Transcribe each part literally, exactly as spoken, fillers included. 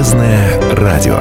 Полезное радио.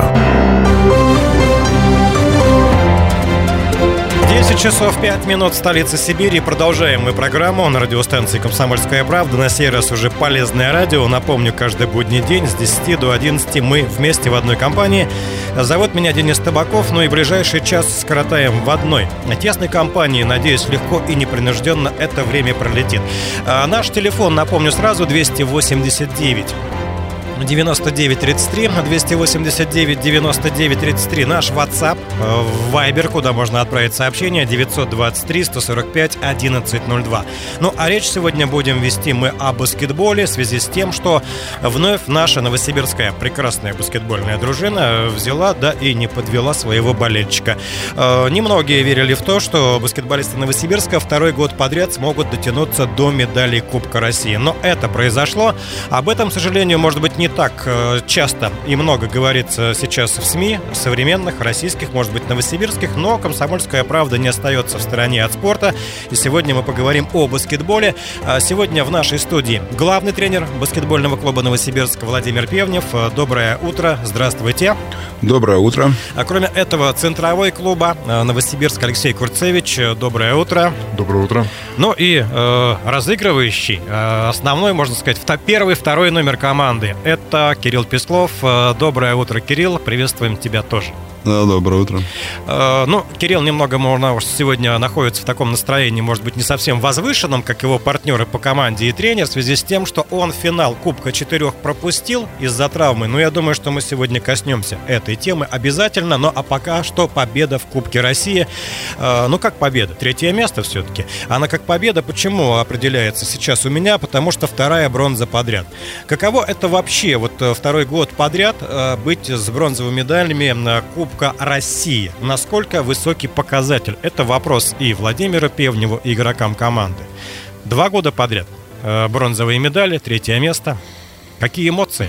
десять часов пять минут, столица Сибири. Продолжаем мы программу на радиостанции «Комсомольская правда». На сей раз уже полезное радио. Напомню, каждый будний день с десяти до одиннадцати мы вместе в одной компании. Зовут меня Денис Табаков, ну и ближайший час скоротаем в одной тесной компании. Надеюсь, легко и непринужденно это время пролетит. А наш телефон, напомню сразу, двести восемьдесят девять девяносто девять тридцать три, двести восемьдесят девять девяносто девять тридцать три. Наш WhatsApp, Viber, куда можно отправить сообщение, девятьсот двадцать три сто сорок пять одиннадцать ноль два. Ну, а речь сегодня будем вести мы о баскетболе в связи с тем, что вновь наша новосибирская прекрасная баскетбольная дружина взяла, да и не подвела своего болельщика. Немногие верили в то, что баскетболисты Новосибирска второй год подряд смогут дотянуться до медалей Кубка России. Но это произошло. Об этом, к сожалению, может быть, не так часто и много говорится сейчас в СМИ, современных, российских, может быть, новосибирских, но «Комсомольская правда» не остается в стороне от спорта. И сегодня мы поговорим о баскетболе. Сегодня в нашей студии главный тренер баскетбольного клуба «Новосибирск» Владимир Певнев. Доброе утро, здравствуйте. Доброе утро. А кроме этого, центровой клуба «Новосибирск» Алексей Курцевич. Доброе утро. Доброе утро. Ну и э, разыгрывающий, э, основной, можно сказать, первый, второй номер команды – это Кирилл Песклов. Доброе утро, Кирилл. Приветствуем тебя тоже. Да, доброе утро. Э, ну, Кирилл немного, можно, сегодня находится в таком настроении, может быть, не совсем возвышенном, как его партнеры по команде и тренер, в связи с тем, что он финал Кубка четырех пропустил из-за травмы. Но я думаю, что мы сегодня коснемся этой темы обязательно. Ну, а пока что победа в Кубке России. Э, ну, как победа? Третье место все-таки. Она как победа почему определяется сейчас у меня? Потому что вторая бронза подряд. Каково это вообще, вот второй год подряд э, быть с бронзовыми медалями на Кубке России? Насколько высокий показатель? Это вопрос и Владимиру Певневу, и игрокам команды. Два года подряд бронзовые медали, третье место. Какие эмоции?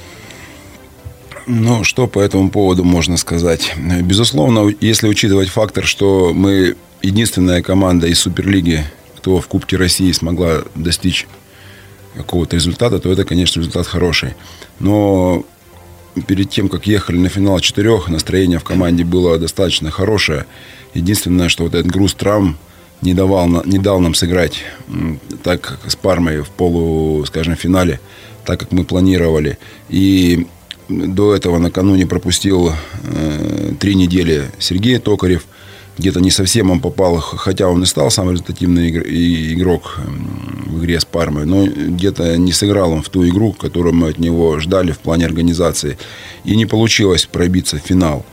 Ну, что по этому поводу можно сказать? Безусловно, если учитывать фактор, что мы единственная команда из Суперлиги, кто в Кубке России смогла достичь какого-то результата, то это, конечно, результат хороший. Но перед тем, как ехали на финал четырех, настроение в команде было достаточно хорошее. Единственное, что вот этот груз травм не давал, не дал нам сыграть так, как с Пармой в полу, скажем, финале, так, как мы планировали. И до этого накануне пропустил э, три недели Сергей Токарев. Где-то не совсем он попал, хотя он и стал самый результативный игрок в игре с Пармой, но где-то не сыграл он в ту игру, которую мы от него ждали в плане организации. И не получилось пробиться в финал.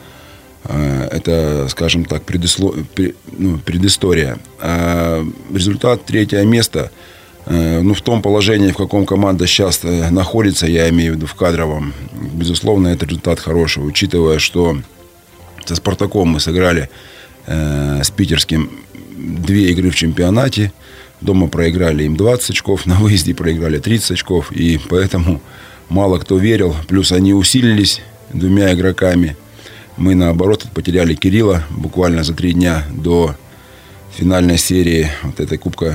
Это, скажем так, предисло... ну, предыстория. А результат третье место. Ну, в том положении, в каком команда сейчас находится, я имею в виду в кадровом, безусловно, это результат хороший, учитывая, что со «Спартаком» мы сыграли с питерским две игры в чемпионате. Дома проиграли им двадцать очков, на выезде проиграли тридцать очков. И поэтому мало кто верил. Плюс они усилились двумя игроками. Мы, наоборот, потеряли Кирилла буквально за три дня до финальной серии вот этой Кубка.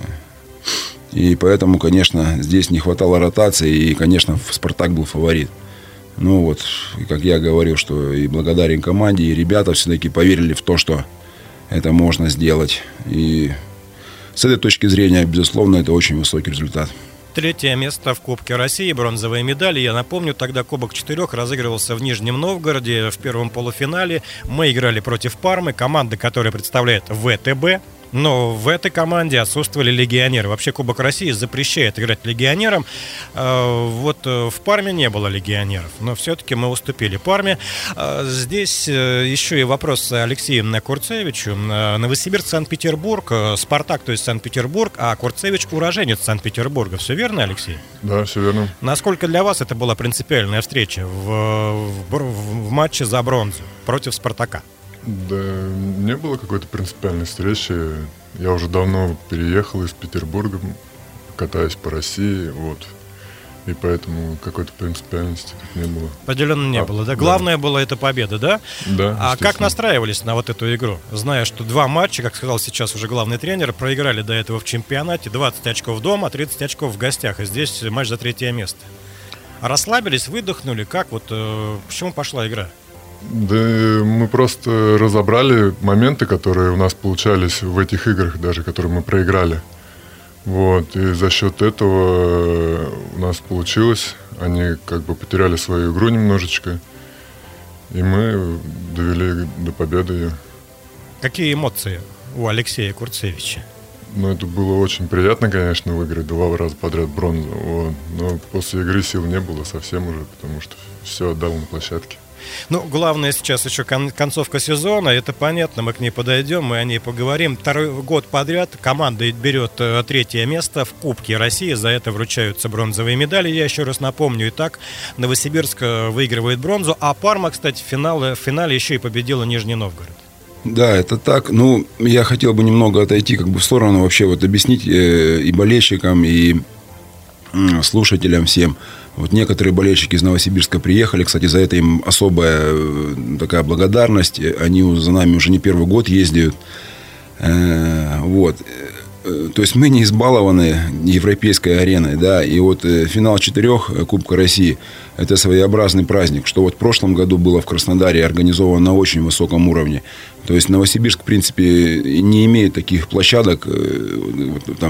И поэтому, конечно, здесь не хватало ротации. И, конечно, «Спартак» был фаворит. Ну вот, как я говорил, что и благодарен команде, и ребята все-таки поверили в то, что это можно сделать. И с этой точки зрения, безусловно, это очень высокий результат. Третье место в Кубке России, бронзовые медали. Я напомню, тогда Кубок четырех разыгрывался в Нижнем Новгороде в первом полуфинале. Мы играли против Пармы, команды, которая представляет ВТБ. Но в этой команде отсутствовали легионеры. Вообще Кубок России запрещает играть легионерам. Вот в Парме не было легионеров, но все-таки мы уступили Парме. Здесь еще и вопрос Алексею Курцевичу. Новосибирск, Санкт-Петербург, Спартак, то есть Санкт-Петербург, а Курцевич уроженец Санкт-Петербурга. Все верно, Алексей? Да, все верно. Насколько для вас это была принципиальная встреча в, в, в матче за бронзу против Спартака? Да, не было какой-то принципиальной встречи. Я уже давно переехал из Петербурга, катаюсь по России, вот. И поэтому какой-то принципиальности тут не было. Определенно не а, было, да? Главное да. было это победа, да? Да. А как настраивались на вот эту игру? Зная, что два матча, как сказал сейчас уже главный тренер, проиграли до этого в чемпионате, двадцать очков дома, тридцать очков в гостях. И здесь матч за третье место. Расслабились, выдохнули? Как вот, э, почему пошла игра? Да мы просто разобрали моменты, которые у нас получались в этих играх, даже которые мы проиграли. Вот, и за счет этого у нас получилось. Они как бы потеряли свою игру немножечко, и мы довели до победы ее. Какие эмоции у Алексея Курцевича? Ну, это было очень приятно, конечно, выиграть два раза подряд бронзу. Вот. Но после игры сил не было совсем уже, потому что все отдал на площадке. Ну, главное сейчас еще кон- концовка сезона, это понятно, мы к ней подойдем, мы о ней поговорим. Второй год подряд команда берет э, третье место в Кубке России, за это вручаются бронзовые медали, я еще раз напомню. Итак, Новосибирск выигрывает бронзу, а Парма, кстати, в финале, в финале еще и победила Нижний Новгород. Да, это так. Ну, я хотел бы немного отойти как бы в сторону, вообще вот объяснить э, и болельщикам, и э, слушателям всем. Вот некоторые болельщики из Новосибирска приехали, кстати, за это им особая такая благодарность. Они за нами уже не первый год ездят. Вот. То есть мы не избалованы европейской ареной, да, и вот финал четырех Кубка России – это своеобразный праздник, что вот в прошлом году было в Краснодаре организовано на очень высоком уровне. То есть Новосибирск, в принципе, не имеет таких площадок, там,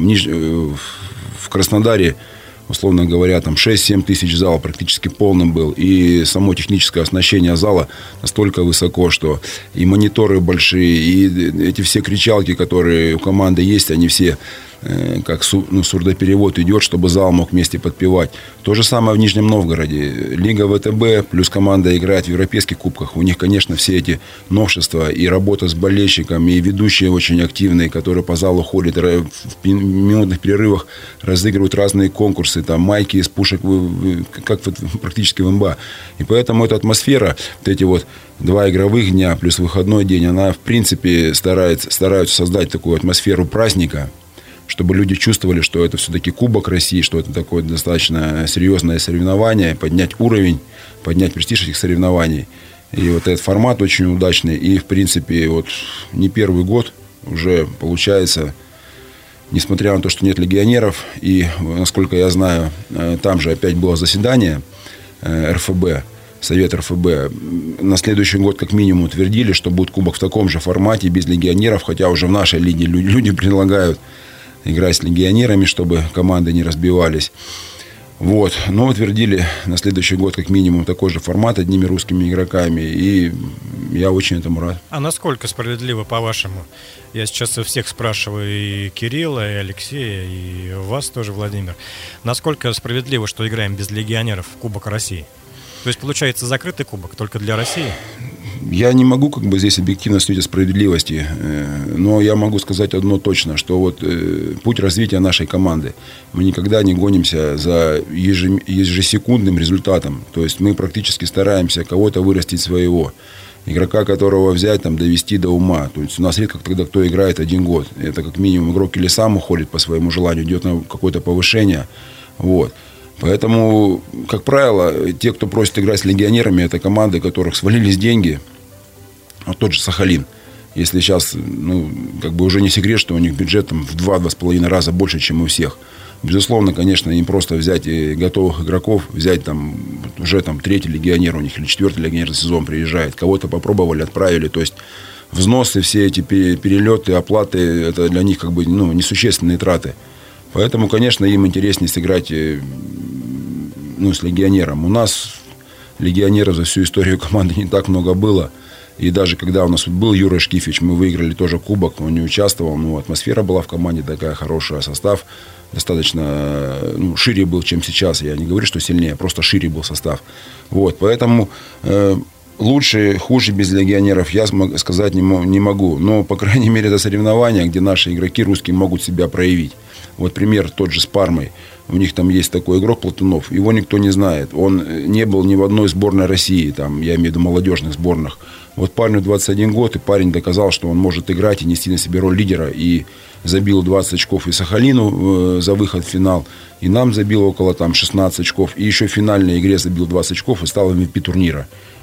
в Краснодаре, условно говоря, там шесть-семь тысяч зал практически полным был. И само техническое оснащение зала настолько высоко, что и мониторы большие, и эти все кричалки, которые у команды есть, они все, как ну, сурдоперевод идет, чтобы зал мог вместе подпевать. То же самое в Нижнем Новгороде. Лига ВТБ плюс команда играет в европейских кубках. У них, конечно, все эти новшества и работа с болельщиками, и ведущие очень активные, которые по залу ходят, в минутных перерывах разыгрывают разные конкурсы, там майки из пушек, как вот практически в эн бэ а. И поэтому эта атмосфера, вот эти вот два игровых дня плюс выходной день, она, в принципе, старается, стараются создать такую атмосферу праздника, чтобы люди чувствовали, что это все-таки Кубок России, что это такое достаточно серьезное соревнование, поднять уровень, поднять престиж этих соревнований. И вот этот формат очень удачный. И, в принципе, вот не первый год уже получается, несмотря на то, что нет легионеров, и, насколько я знаю, там же опять было заседание эр эф бэ, Совет эр эф бэ, на следующий год как минимум утвердили, что будет Кубок в таком же формате, без легионеров, хотя уже в нашей лиге люди предлагают играть с легионерами, чтобы команды не разбивались. Вот. Но утвердили на следующий год как минимум такой же формат одними русскими игроками. И я очень этому рад. А насколько справедливо, по-вашему? Я сейчас всех спрашиваю, и Кирилла, и Алексея, и вас тоже, Владимир. Насколько справедливо, что играем без легионеров в Кубок России? То есть, получается, закрытый кубок только для России? Я не могу как бы здесь объективно судить о справедливости, но я могу сказать одно точно, что вот путь развития нашей команды. Мы никогда не гонимся за ежесекундным результатом. То есть мы практически стараемся кого-то вырастить своего. Игрока, которого взять, там, довести до ума. То есть у нас редко тогда кто играет один год. Это как минимум игрок или сам уходит по своему желанию, идет на какое-то повышение. Вот. Поэтому, как правило, те, кто просит играть с легионерами, это команды, у которых свалились деньги. Вот тот же Сахалин. Если сейчас, ну, как бы уже не секрет, что у них бюджет там в два-два с половиной раза больше, чем у всех. Безусловно, конечно, им просто взять готовых игроков, взять там уже там третий легионер у них или четвертый легионер за сезон приезжает. Кого-то попробовали, отправили. То есть взносы, все эти перелеты, оплаты, это для них как бы, ну, несущественные траты. Поэтому, конечно, им интереснее сыграть, ну, с легионером. У нас легионеров за всю историю команды не так много было. И даже когда у нас был Юра Шкифич, мы выиграли тоже кубок, он не участвовал, но атмосфера была в команде такая хорошая, состав достаточно, ну, шире был, чем сейчас. Я не говорю, что сильнее, просто шире был состав. Вот, поэтому э, лучше, хуже без легионеров я сказать не, не могу. Но, по крайней мере, это соревнования, где наши игроки русские могут себя проявить. Вот пример тот же с Пармой. У них там есть такой игрок Платунов. Его никто не знает. Он не был ни в одной сборной России. Там, я имею в виду молодежных сборных. Вот парню двадцать один год, и парень доказал, что он может играть и нести на себе роль лидера. И забил двадцать очков и Сахалину э, за выход в финал. И нам забил около там, шестнадцать очков. И еще в финальной игре забил двадцать очков и стал эм ви пи турнира.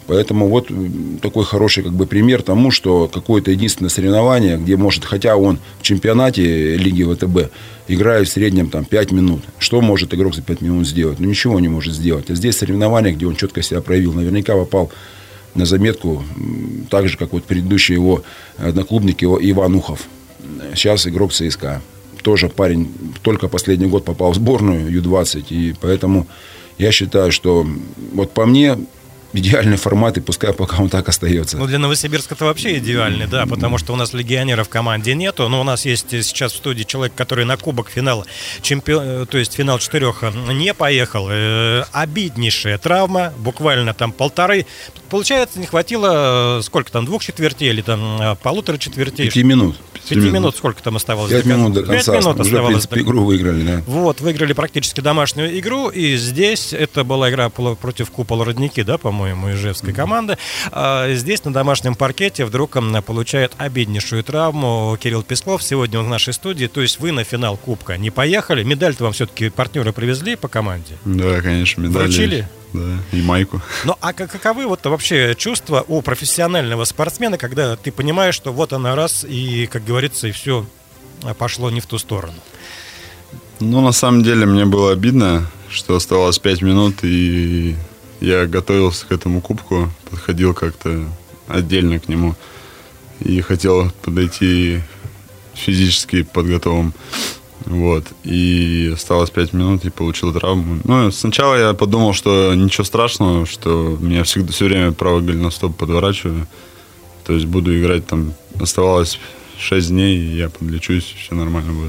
Поэтому вот такой хороший как бы пример тому, что какое-то единственное соревнование, где может, хотя он в чемпионате Лиги ВТБ играет в среднем там пять минут. Что может игрок за пять минут сделать? Ну, ничего не может сделать. А здесь соревнование, где он четко себя проявил. Наверняка попал на заметку, так же, как вот предыдущий его одноклубник Иван Ухов. Сейчас игрок ЦСКА. Тоже парень только последний год попал в сборную ю двадцать. И поэтому я считаю, что вот по мне идеальный формат, и пускай пока он так остается. Ну, для Новосибирска это вообще идеальный, да, потому что у нас легионеров в команде нету, но у нас есть сейчас в студии человек, который на кубок финала, чемпион, то есть финал четырех не поехал. Э, обиднейшая травма, буквально там полторы. Получается, не хватило, сколько там, двух четвертей или там полутора четвертей? Пяти минут. Пяти минут. минут сколько там оставалось? Пять минут до конца. Пять минут уже, оставалось. в принципе, игру выиграли, да. Вот, выиграли практически домашнюю игру, и здесь это была игра против Купола Родники, да, по-моему, ижевской команды. А здесь на домашнем паркете вдруг получает обиднейшую травму Кирилл Песков. Сегодня он в нашей студии. То есть вы на финал Кубка не поехали. Медаль-то вам все-таки партнеры привезли по команде? Да, конечно, медаль. Вручили? Да, и майку. Ну, а каковы вот вообще чувства у профессионального спортсмена, когда ты понимаешь, что вот она раз, и, как говорится, и все пошло не в ту сторону? Ну, на самом деле, мне было обидно, что оставалось пять минут, и я готовился к этому кубку, подходил как-то отдельно к нему, и хотел подойти физически подготовым. Вот, и осталось пять минут, и получил травму. Ну, сначала я подумал, что ничего страшного, что меня всегда все время правый голеностоп подворачиваю. То есть буду играть там, оставалось шесть дней, и я подлечусь, все нормально будет.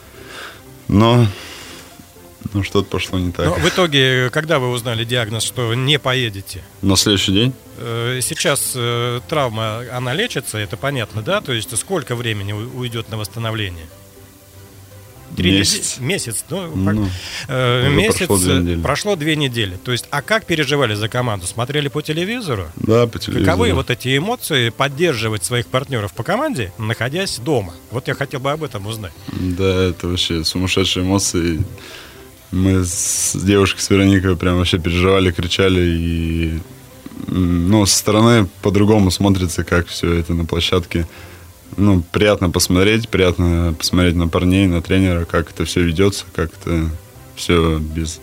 Но, ну, что-то пошло не так. Но в итоге, когда вы узнали диагноз, что не поедете? На следующий день? Сейчас травма, она лечится, это понятно, да? То есть сколько времени уйдет на восстановление? Три месяц. Недели, месяц, ну, ну э, месяц прошло две недели. прошло две недели. То есть, а как переживали за команду? Смотрели по телевизору? Да, по телевизору. Каковы вот эти эмоции поддерживать своих партнеров по команде, находясь дома? Вот я хотел бы об этом узнать. Да, это вообще сумасшедшие эмоции. Мы с девушкой, с Вероникой, прям вообще переживали, кричали. И, ну, со стороны по-другому смотрится, как все это на площадке. Ну, приятно посмотреть, приятно посмотреть на парней, на тренера, как это все ведется, как это все без...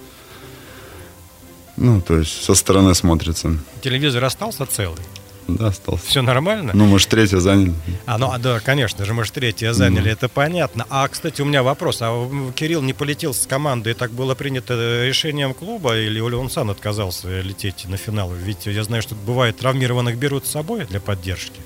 Ну, то есть со стороны смотрится. Телевизор остался целый? Да, остался. Все нормально? Ну, мы же третье заняли. А, ну, да, конечно же, мы же третье заняли, mm. это понятно. А, кстати, у меня вопрос. А Кирилл не полетел с командой, так было принято решением клуба, или он сам отказался лететь на финал? Ведь я знаю, что бывает, травмированных берут с собой для поддержки.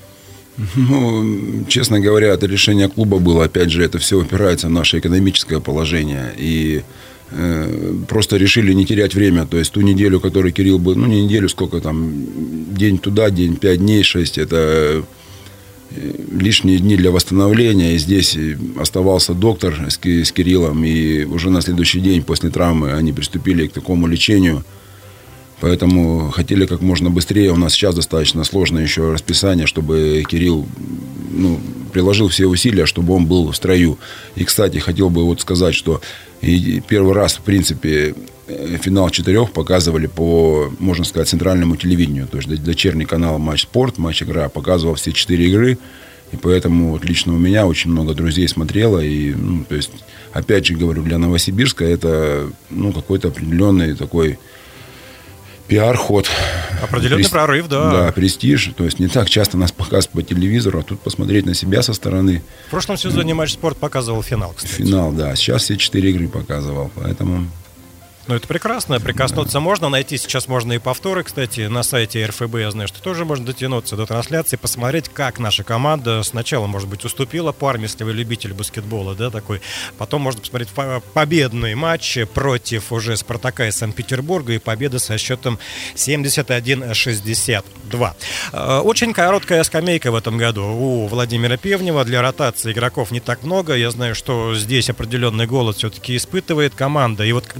Ну, честно говоря, это решение клуба было. Опять же, это все упирается в наше экономическое положение. И э, просто решили не терять время. То есть ту неделю, которую Кирилл был, ну не неделю, сколько там, день туда, день, пять дней, шесть, это лишние дни для восстановления. И здесь оставался доктор с, с Кириллом. И уже на следующий день после травмы они приступили к такому лечению. Поэтому хотели как можно быстрее. У нас сейчас достаточно сложное еще расписание, чтобы Кирилл, ну, приложил все усилия, чтобы он был в строю. И, кстати, хотел бы вот сказать, что первый раз, в принципе, финал четырех показывали по, можно сказать, центральному телевидению. То есть дочерний канал «Матч Спорт», «Матч Игра» показывал все четыре игры. И поэтому вот лично у меня очень много друзей смотрело. И, ну, то есть, опять же говорю, для Новосибирска это, ну, какой-то определенный такой... пиар-ход. Определенный Прести... прорыв, да. Да, престиж. То есть не так часто нас показывают по телевизору, а тут посмотреть на себя со стороны. В прошлом сезоне Матч Спорт показывал финал, кстати. Финал, да. Сейчас все четыре игры показывал, поэтому... Ну, это прекрасно, прикоснуться да. можно, найти сейчас можно и повторы, кстати, на сайте эр эф бэ, я знаю, что тоже можно дотянуться до трансляции, посмотреть, как наша команда сначала, может быть, уступила парме, если вы любитель баскетбола, да, такой, потом можно посмотреть победный матч против уже Спартака из Санкт-Петербурга и победа со счетом семьдесят один шестьдесят два. Очень короткая скамейка в этом году у Владимира Певнева, для ротации игроков не так много, я знаю, что здесь определенный голод все-таки испытывает команда, и вот когда травмы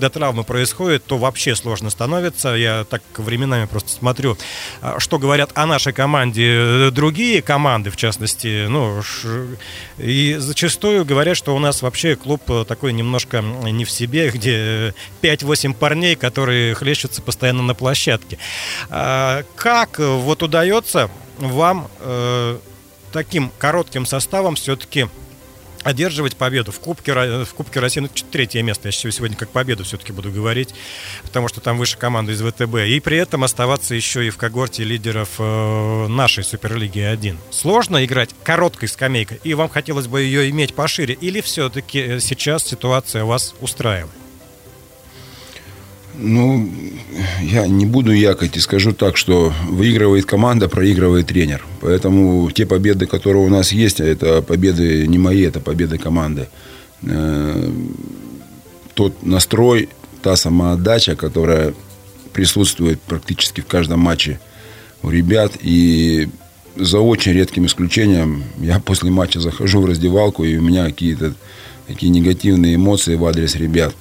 происходит, то вообще сложно становится. Я так временами просто смотрю, что говорят о нашей команде другие команды, в частности, ну, и зачастую говорят, что у нас вообще клуб такой немножко не в себе, где пять-восемь парней, которые хлещутся постоянно на площадке. Как вот удается вам э, таким коротким составом все-таки одерживать победу в Кубке, в Кубке России, ну, третье место, я сегодня как победу все-таки буду говорить, потому что там выше команда из ВТБ, и при этом оставаться еще и в когорте лидеров э, нашей Суперлиги один. Сложно играть короткой скамейкой, и вам хотелось бы ее иметь пошире, или все-таки сейчас ситуация вас устраивает? Ну, я не буду якать и скажу так, что выигрывает команда, проигрывает тренер. Поэтому те победы, которые у нас есть, это победы не мои, это победы команды. Тот настрой, та самоотдача, которая присутствует практически в каждом матче у ребят. И за очень редким исключением я после матча захожу в раздевалку, и у меня какие-то такие негативные эмоции в адрес ребят.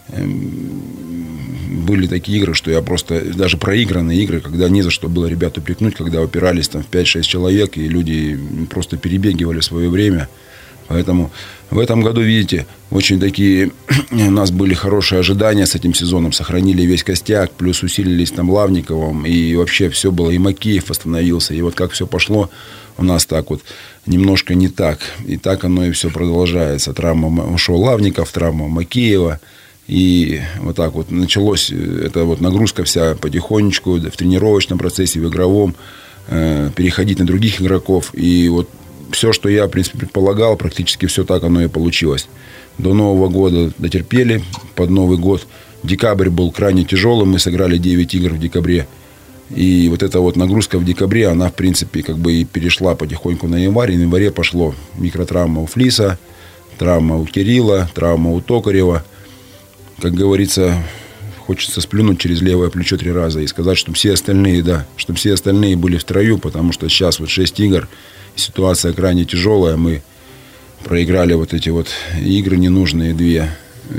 Были такие игры, что я просто... Даже проигранные игры, когда не за что было ребят упрекнуть, когда упирались там в пять-шесть человек, и люди просто перебегивали свое время. Поэтому в этом году, видите, очень такие... У нас были хорошие ожидания с этим сезоном. Сохранили весь костяк, плюс усилились там Лавниковым. И вообще все было. И Макеев восстановился. И вот как все пошло у нас так вот немножко не так. И так оно и все продолжается. Травма ушел Лавников, травма Макеева. И вот так вот началось, эта вот нагрузка вся потихонечку в тренировочном процессе, в игровом, э, переходить на других игроков. И вот все, что я, в принципе, предполагал, практически все так оно и получилось. До Нового года дотерпели, под Новый год. Декабрь был крайне тяжелым, мы сыграли девять игр в декабре. И вот эта вот нагрузка в декабре, она, в принципе, как бы и перешла потихоньку на январь. И в январе пошло микротравма у Флиса, травма у Кирилла, травма у Токарева. Как говорится, хочется сплюнуть через левое плечо три раза и сказать, что все остальные, да, что все остальные были в строю, потому что сейчас вот шесть игр, ситуация крайне тяжелая. Мы проиграли вот эти вот игры ненужные две,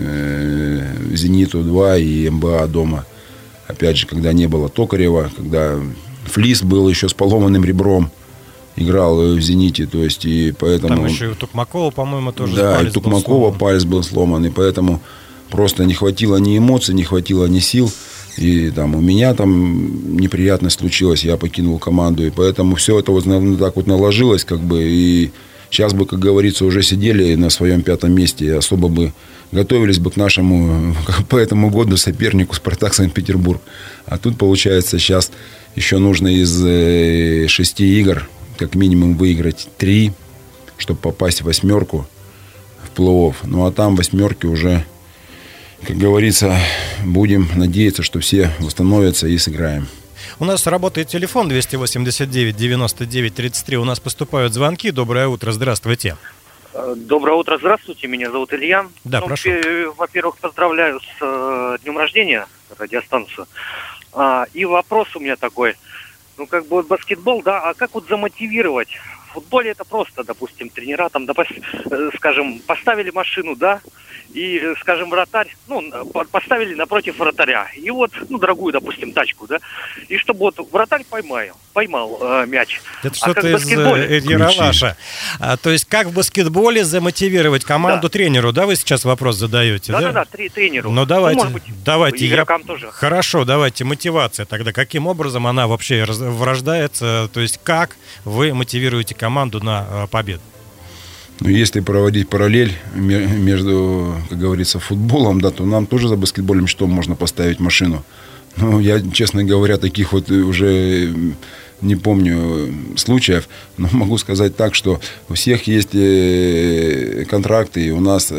Зениту два и МБА дома. Опять же, когда не было Токарева, когда Флис был еще с поломанным ребром, играл в «Зените», то есть, и поэтому... Там еще и у Тукмакова, по-моему, тоже да, палец и Тукмакова палец был сломан, и поэтому... Просто не хватило ни эмоций, не хватило ни сил. И там у меня там неприятность случилась, я покинул команду. И поэтому все это вот так вот наложилось, как бы. И сейчас бы, как говорится, уже сидели на своем пятом месте. И особо бы готовились бы к нашему по этому году сопернику «Спартак» Санкт-Петербург. А тут, получается, сейчас еще нужно из шести игр как минимум выиграть три, чтобы попасть в восьмерку в плей-офф. Ну, а там восьмерки уже... Как говорится, будем надеяться, что все восстановятся и сыграем. У нас работает телефон двести восемьдесят девять девяносто девять тридцать три. У нас поступают звонки. Доброе утро, здравствуйте. Доброе утро, здравствуйте. Меня зовут Илья. Да, ну, прошу. Во-первых, поздравляю с э, днем рождения, радиостанцию. А, и вопрос у меня такой. Ну, как бы вот баскетбол, да, а как вот замотивировать? В футболе это просто, допустим, тренера там, допустим, э, скажем, поставили машину, да, и, скажем, вратарь, ну, поставили напротив вратаря. И вот, ну, дорогую, допустим, тачку, да. И чтобы вот вратарь поймал, поймал э, мяч. Это что-то а из Ералаша. А, то есть, как в баскетболе замотивировать команду да. тренеру, да, вы сейчас вопрос задаете? Да, да, да, да тренеру. Ну, давайте, ну, быть, давайте. Игрокам я... тоже. Хорошо, давайте, мотивация тогда. Каким образом она вообще врождается? То есть, как вы мотивируете команду на э, победу? Ну, если проводить параллель между, как говорится, футболом, да, то нам тоже за баскетбольным щитом можно поставить машину. Но я, честно говоря, таких вот уже не помню случаев. Но могу сказать так, что у всех есть контракты, и у нас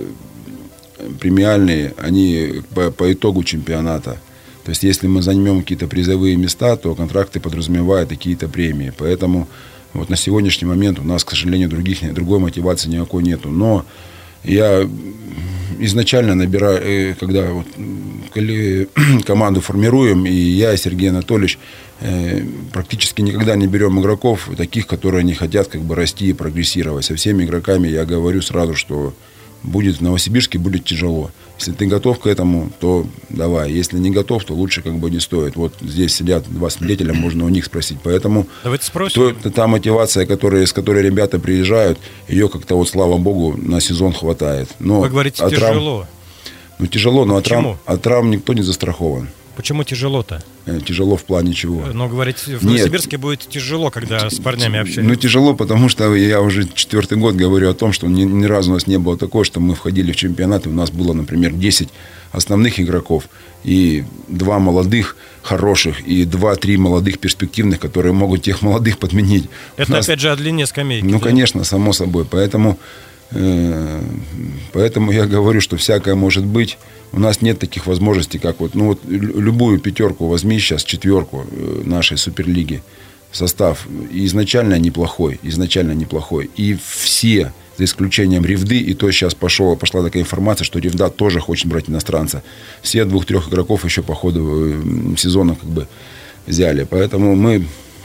премиальные, они по, по итогу чемпионата. То есть, если мы займем какие-то призовые места, то контракты подразумевают какие-то премии. Поэтому... Вот на сегодняшний момент у нас, к сожалению, других, другой мотивации никакой нету. Но я изначально набираю, когда вот команду формируем, и я, и Сергей Анатольевич, практически никогда не берем игроков, таких, которые не хотят как бы расти и прогрессировать. Со всеми игроками я говорю сразу, что будет в Новосибирске будет тяжело. Если ты готов к этому, то давай. Если не готов, то лучше как бы не стоит. Вот здесь сидят два свидетеля, можно у них спросить. Поэтому давайте спросим. То, та мотивация, которая, с которой ребята приезжают, ее как-то вот, слава богу, на сезон хватает. Но вы говорите, от тяжело. Травм, ну, тяжело, но от травм, от травм никто не застрахован. Почему тяжело-то? Тяжело в плане чего? Но, говорите, в Новосибирске Нет. будет тяжело, когда с парнями общаешься. Ну, тяжело, потому что я уже четвертый год говорю о том, что ни, ни разу у нас не было такого, что мы входили в чемпионат, и у нас было, например, десять основных игроков, и два молодых, хороших, и два-три молодых, перспективных, которые могут тех молодых подменить. Это, нас... опять же, о длине скамейки. Ну, да? конечно, само собой. Поэтому, э, поэтому я говорю, что всякое может быть. У нас нет таких возможностей, как вот, ну вот любую пятерку возьми сейчас, четверку нашей Суперлиги, состав изначально неплохой, изначально неплохой. И все, за исключением Ревды, и то сейчас пошло, пошла такая информация, что Ревда тоже хочет брать иностранца. Все двух-трех игроков еще по ходу сезона как бы взяли. Поэтому мы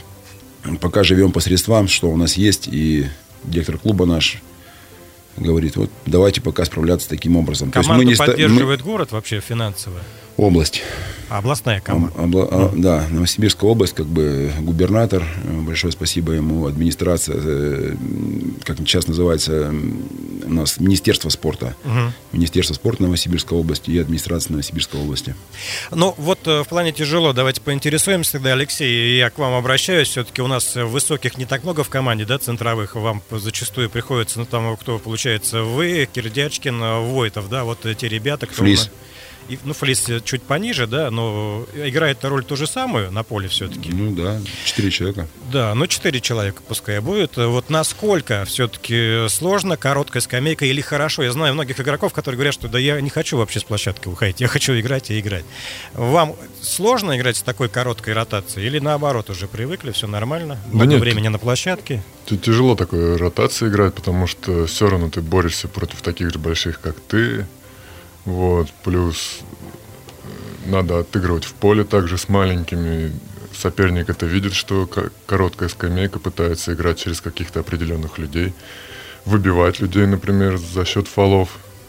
пока живем по средствам, что у нас есть, и директор клуба наш говорит, вот давайте пока справляться таким образом. Команду То есть мы не поддерживает мы... город вообще финансово? Область. А областная команда? Обла... mm. Да, Новосибирская область, как бы губернатор, большое спасибо ему, администрация, как сейчас называется у нас, Министерство спорта. Mm-hmm. Министерство спорта Новосибирской области и администрация Новосибирской области. Ну, вот в плане тяжело, давайте поинтересуемся тогда, Алексей, я к вам обращаюсь, все-таки у нас высоких не так много в команде, да, центровых, вам зачастую приходится, ну, там, кто, получается, вы, Кирдячкин, Войтов, да, вот те ребята, кто... Флис. И, ну, Флис чуть пониже, да, но играет роль ту же самую на поле все-таки. Ну да, четыре человека. Да, ну четыре человека пускай будет. Вот насколько все-таки сложно, короткая скамейка или хорошо? Я знаю многих игроков, которые говорят, что да я не хочу вообще с площадки уходить, я хочу играть и играть. Вам сложно играть с такой короткой ротацией или наоборот уже привыкли, все нормально? Много да времени на площадке? Тяжело такой ротации играть, потому что все равно ты борешься против таких же больших, как ты. Вот, плюс надо отыгрывать в поле также с маленькими. Соперник это видит, что короткая скамейка пытается играть через каких-то определенных людей, выбивать людей, например, за счет фолов.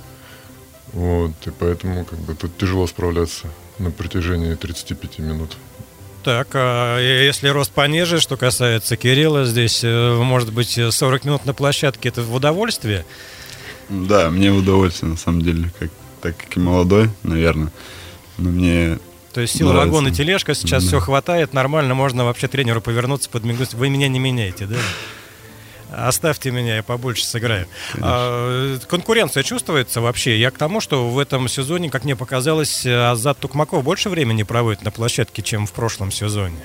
Вот, и поэтому как бы тут тяжело справляться на протяжении тридцати пяти минут. Так, а если рост пониже, что касается Кирилла, здесь, может быть, сорок минут на площадке, это в удовольствие? Да, мне в удовольствие, на самом деле, как так как и молодой, наверное, но мне То есть сила вагона и тележка, сейчас да. все хватает, нормально, можно вообще тренеру повернуться, подмигнуть. Вы меня не меняете, да? Оставьте меня, я побольше сыграю. А, конкуренция чувствуется вообще? Я к тому, что в этом сезоне, как мне показалось, Азат Тукмаков больше времени проводит на площадке, чем в прошлом сезоне.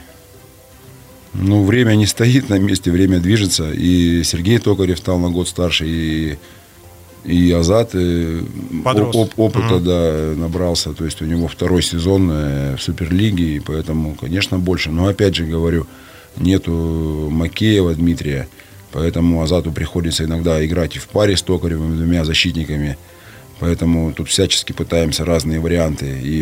Ну, время не стоит на месте, время движется. И Сергей Токарев стал на год старше, и И Азат оп- опыта угу. да, набрался. То есть у него второй сезон в Суперлиге, и поэтому, конечно, больше. Но опять же говорю, нету Макеева Дмитрия, поэтому Азату приходится иногда играть и в паре с Токаревым, двумя защитниками. Поэтому тут всячески пытаемся разные варианты. И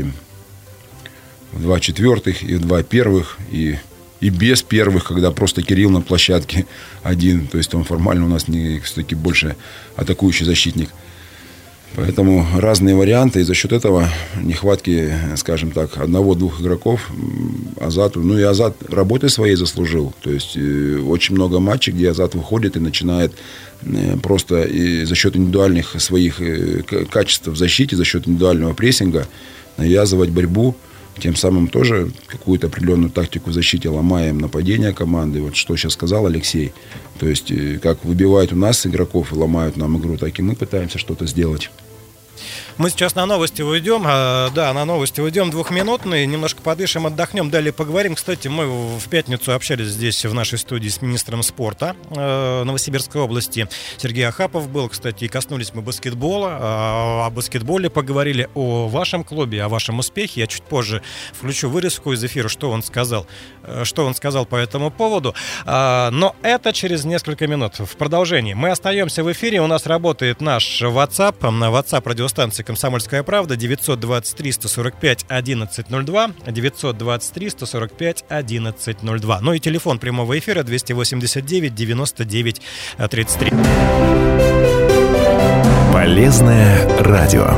в два четвертых, и в два первых, и... И без первых, когда просто Кирилл на площадке один. То есть он формально у нас не, все-таки больше атакующий защитник. Поэтому разные варианты. И за счет этого нехватки, скажем так, одного-двух игроков Азату. Ну и Азат работы своей заслужил. То есть очень много матчей, где Азат выходит и начинает просто и за счет индивидуальных своих качеств в защите, за счет индивидуального прессинга навязывать борьбу. Тем самым тоже какую-то определенную тактику в защите ломаем нападение команды. Вот что сейчас сказал Алексей. То есть, как выбивают у нас игроков и ломают нам игру, так и мы пытаемся что-то сделать. Мы сейчас на новости уйдем. А, да, на новости уйдем двухминутные. Немножко подышим, отдохнем, далее поговорим. Кстати, мы в пятницу общались здесь, в нашей студии, с министром спорта э, Новосибирской области. Сергей Ахапов был, кстати, и коснулись мы баскетбола. Э, о баскетболе поговорили, о вашем клубе, о вашем успехе. Я чуть позже включу вырезку из эфира, что он сказал, э, что он сказал по этому поводу. Э, но это через несколько минут. В продолжении. Мы остаемся в эфире. У нас работает наш WhatsApp, WhatsApp радиостанции «Комсомольская правда», девятьсот двадцать три сто сорок пять одиннадцать ноль два, девятьсот двадцать три сто сорок пять одиннадцать ноль два. Ну и телефон прямого эфира двести восемьдесят девять девяносто девять тридцать три. Полезное радио.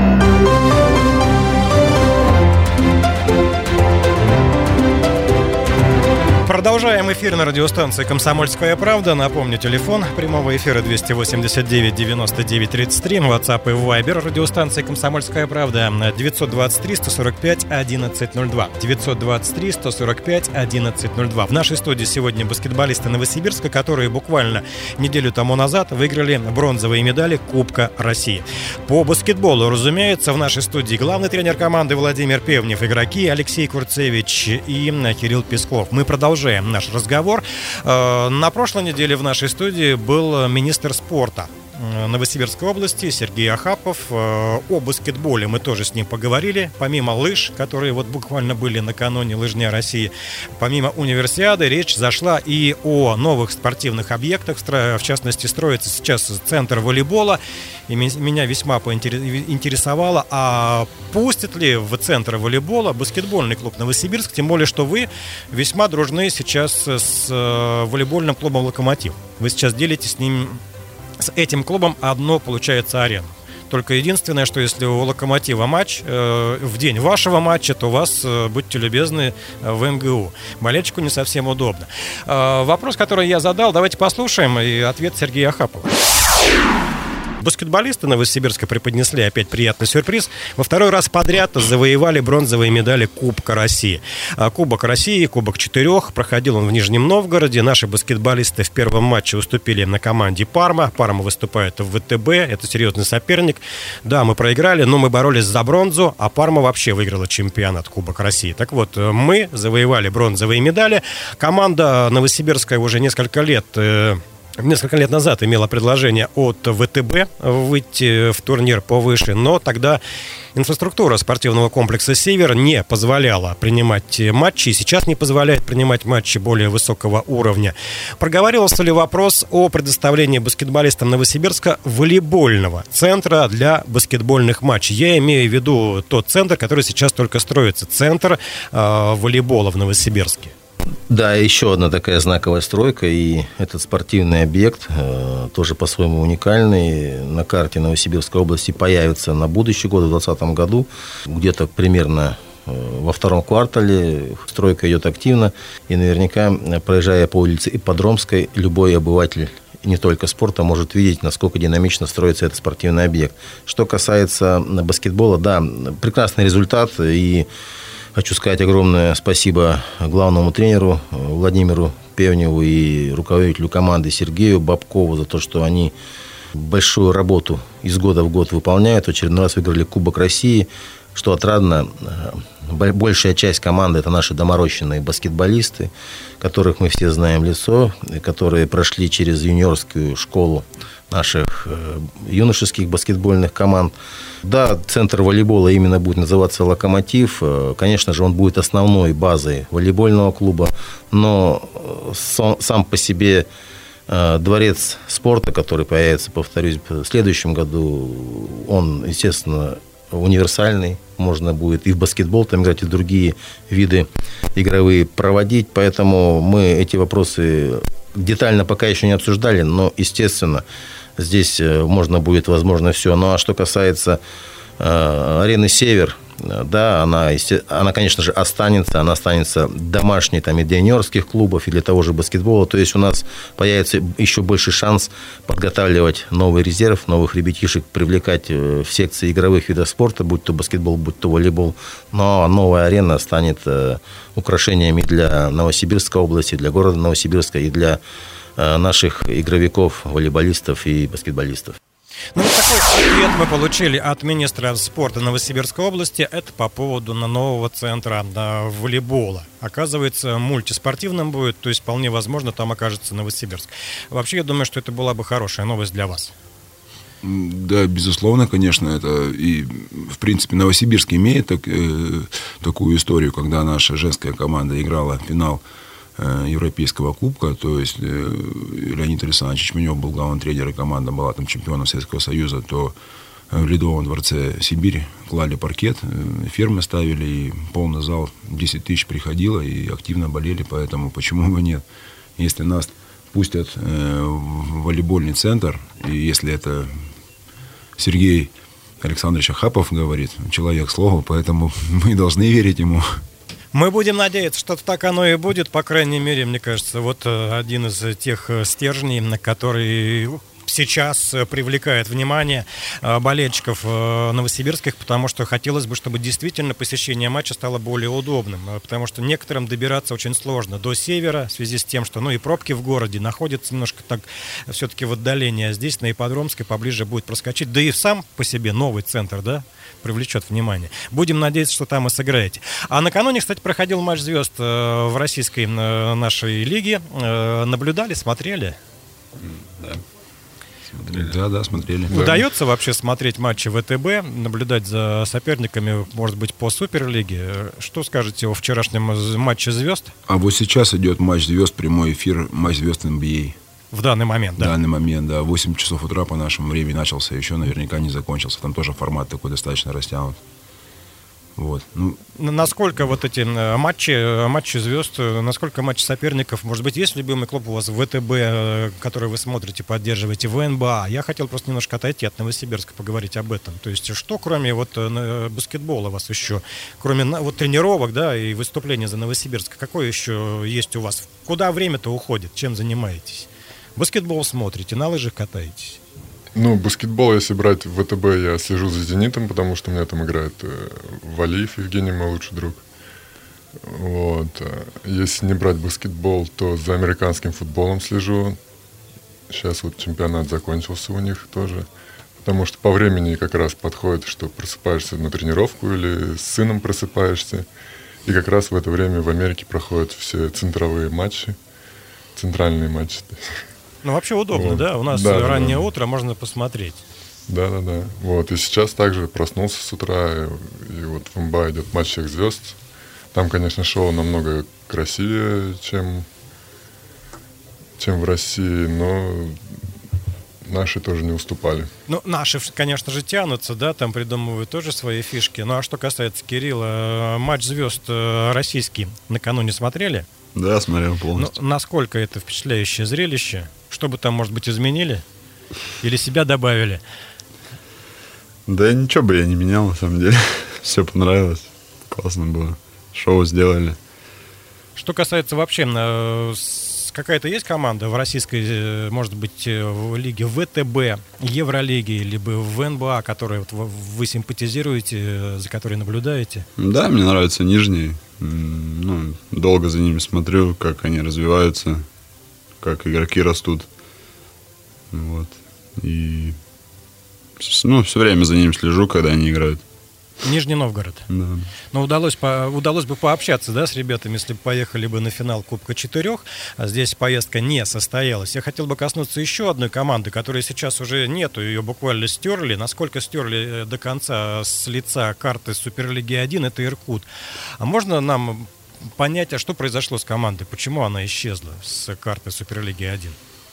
Продолжаем эфир на радиостанции «Комсомольская правда». Напомню, телефон прямого эфира двести восемьдесят девять девяносто девять тридцать три, WhatsApp и Viber радиостанции «Комсомольская правда» девятьсот двадцать три сто сорок пять одиннадцать ноль два. девятьсот двадцать три сто сорок пять одиннадцать ноль два. В нашей студии сегодня баскетболисты Новосибирска, которые буквально неделю тому назад выиграли бронзовые медали Кубка России. По баскетболу, разумеется, в нашей студии главный тренер команды Владимир Певнев, игроки Алексей Курцевич и Кирилл Песков. Мы продолжаем наш разговор. На прошлой неделе в нашей студии был министр спорта Новосибирской области Сергей Ахапов. О баскетболе мы тоже с ним поговорили. Помимо лыж, которые вот буквально были накануне Лыжня России, помимо универсиады, речь зашла и о новых спортивных объектах. В частности, строится сейчас центр волейбола. И меня весьма поинтересовало, а пустят ли в центр волейбола баскетбольный клуб Новосибирск, тем более, что вы весьма дружны сейчас с волейбольным клубом «Локомотив». Вы сейчас делите с ним, с этим клубом одно, получается, арену. Только единственное, что если у «Локомотива» матч э, в день вашего матча, то вас, э, будьте любезны, в эм гэ у. Болельщику не совсем удобно. Э, вопрос, который я задал, давайте послушаем, и ответ Сергея Ахапова. Баскетболисты Новосибирска преподнесли опять приятный сюрприз. Во второй раз подряд завоевали бронзовые медали Кубка России. Кубок России, Кубок четырех, проходил он в Нижнем Новгороде. Наши баскетболисты в первом матче уступили на команде «Парма». «Парма» выступает в вэ тэ бэ, это серьезный соперник. Да, мы проиграли, но мы боролись за бронзу, а «Парма» вообще выиграла чемпионат Кубок России. Так вот, мы завоевали бронзовые медали. Команда новосибирская уже несколько лет... Несколько лет назад имела предложение от вэ тэ бэ выйти в турнир повыше, но тогда инфраструктура спортивного комплекса «Север» не позволяла принимать матчи, и сейчас не позволяет принимать матчи более высокого уровня. Проговаривался ли вопрос о предоставлении баскетболистам Новосибирска волейбольного центра для баскетбольных матчей? Я имею в виду тот центр, который сейчас только строится, центр э, волейбола в Новосибирске. Да, еще одна такая знаковая стройка, и этот спортивный объект, э, тоже по-своему уникальный, на карте Новосибирской области появится на будущий год, в двадцатом году, где-то примерно э, во втором квартале. Стройка идет активно, и наверняка, проезжая по улице Ипподромской, любой обыватель не только спорта может видеть, насколько динамично строится этот спортивный объект. Что касается баскетбола, да, прекрасный результат, и хочу сказать огромное спасибо главному тренеру Владимиру Певневу и руководителю команды Сергею Бабкову за то, что они большую работу из года в год выполняют. В очередной раз выиграли Кубок России, что отрадно. Большая часть команды – это наши доморощенные баскетболисты, которых мы все знаем в лицо, которые прошли через юниорскую школу наших юношеских баскетбольных команд. Да, центр волейбола именно будет называться «Локомотив». Конечно же, он будет основной базой волейбольного клуба, но сам по себе дворец спорта, который появится, повторюсь, в следующем году, он, естественно, универсальный. Можно будет и в баскетбол там играть, и другие виды игровые проводить. Поэтому мы эти вопросы детально пока еще не обсуждали, но, естественно, здесь можно будет, возможно, все. Ну, а что касается э, арены «Север», да, она, она, конечно же, останется. Она останется домашней там, и для юниорских клубов, и для того же баскетбола. То есть у нас появится еще больше шанс подготавливать новый резерв, новых ребятишек, привлекать в секции игровых видов спорта, будь то баскетбол, будь то волейбол. Но новая арена станет украшениями для Новосибирской области, для города Новосибирска и для наших игровиков, волейболистов и баскетболистов. Ну, вот такой ответ мы получили от министра спорта Новосибирской области. Это по поводу нового центра да, волейбола. Оказывается, мультиспортивным будет, то есть вполне возможно, там окажется Новосибирск. Вообще, я думаю, что это была бы хорошая новость для вас. Да, безусловно, конечно, это и, в принципе, Новосибирск имеет так, э, такую историю, когда наша женская команда играла финал Европейского кубка, то есть Леонид Александрович Чменев был главным тренером, и команда была там чемпионом Советского Союза, то в Ледовом дворце Сибирь клали паркет, фермы ставили, и полный зал, десять тысяч приходило, и активно болели, поэтому почему бы нет? Если нас пустят в волейбольный центр, и если это Сергей Александрович Ахапов говорит, человек слова, поэтому мы должны верить ему. Мы будем надеяться, что так оно и будет, по крайней мере, мне кажется, вот один из тех стержней, который сейчас привлекает внимание болельщиков новосибирских, потому что хотелось бы, чтобы действительно посещение матча стало более удобным, потому что некоторым добираться очень сложно до севера в связи с тем, что ну и пробки в городе находятся немножко так все-таки в отдалении, а здесь на Ипподромской поближе будет проскочить, да и сам по себе новый центр, да, привлечет внимание. Будем надеяться, что там и сыграете. А накануне, кстати, проходил матч звезд в российской нашей лиге. Наблюдали, смотрели? Да. Смотрели. Да, да, смотрели. Удается вообще смотреть матчи ВТБ, наблюдать за соперниками, может быть, по Суперлиге? Что скажете о вчерашнем матче звезд? А вот сейчас идет матч звезд, прямой эфир, матч звезд эн би эй. В данный момент, да? В данный момент, да. восемь часов утра по нашему времени начался, еще наверняка не закончился. Там тоже формат такой достаточно растянут. Вот. Ну, насколько вот эти матчи, матчи звезд, насколько матчи соперников, может быть, есть любимый клуб у вас в ВТБ, который вы смотрите, поддерживаете, в эн бэ а? Я хотел просто немножко отойти от Новосибирска, поговорить об этом. То есть, что кроме вот баскетбола у вас еще, кроме вот тренировок, да, и выступления за Новосибирск, какое еще есть у вас? Куда время-то уходит? Чем занимаетесь? Баскетбол смотрите, на лыжах катаетесь? Ну, баскетбол, если брать в ВТБ, я слежу за «Зенитом», потому что у меня там играет э, Валиев Евгений, мой лучший друг. Вот. Если не брать баскетбол, то за американским футболом слежу. Сейчас вот чемпионат закончился у них тоже. Потому что по времени как раз подходит, что просыпаешься на тренировку или с сыном просыпаешься. И как раз в это время в Америке проходят все центровые матчи, центральные матчи. Ну, вообще удобно, вот. Да? У нас да, раннее да. утро, можно посмотреть. Да-да-да. Вот. И сейчас также проснулся с утра, и, и вот в эн бэ а идет матч всех звезд. Там, конечно, шоу намного красивее, чем, чем в России, но наши тоже не уступали. Ну, наши, конечно же, тянутся, да, там придумывают тоже свои фишки. Ну, а что касается Кирилла, матч звезд российский накануне смотрели? Да, смотрел полностью. Ну, насколько это впечатляющее зрелище? Что бы там, может быть, изменили? Или себя добавили? Да ничего бы я не менял, на самом деле. Все понравилось. Классно было. Шоу сделали. Что касается вообще, какая-то есть команда в российской, может быть, в лиге ВТБ, Евролиге, либо в эн бэ а, которой вы симпатизируете, за которой наблюдаете? Да, мне нравятся нижние. Ну, долго за ними смотрю, как они развиваются, как игроки растут. Вот. И ну, все время за ними слежу, когда они играют. Нижний Новгород. Да. Но удалось, по, удалось бы пообщаться, да, с ребятами, если бы поехали бы на финал Кубка Четырех. А здесь поездка не состоялась. Я хотел бы коснуться еще одной команды, которой сейчас уже нету. Ее буквально стерли. Насколько стерли до конца с лица карты Суперлиги один, это Иркут. А можно нам понять, а что произошло с командой? Почему она исчезла с карты Суперлиги один?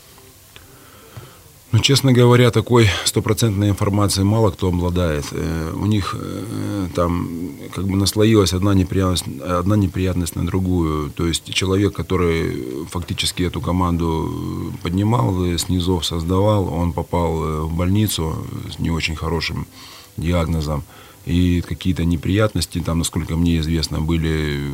Ну, честно говоря, такой стопроцентной информации мало кто обладает. Э, у них э, там как бы наслоилась одна неприятность, одна неприятность на другую. То есть человек, который фактически эту команду поднимал, с низов создавал, он попал в больницу с не очень хорошим диагнозом. И какие-то неприятности там, насколько мне известно, были